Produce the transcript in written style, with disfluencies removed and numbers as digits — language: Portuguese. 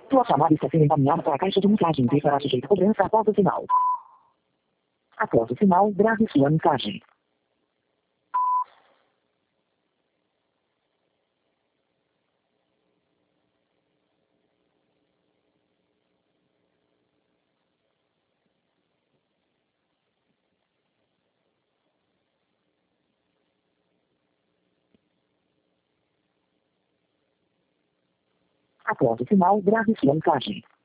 Sua chamada está sendo encaminhada para a caixa de mensagens e será sujeita a cobrança após o sinal. Após o sinal, grave sua mensagem. Após o sinal, grave sua mensagem.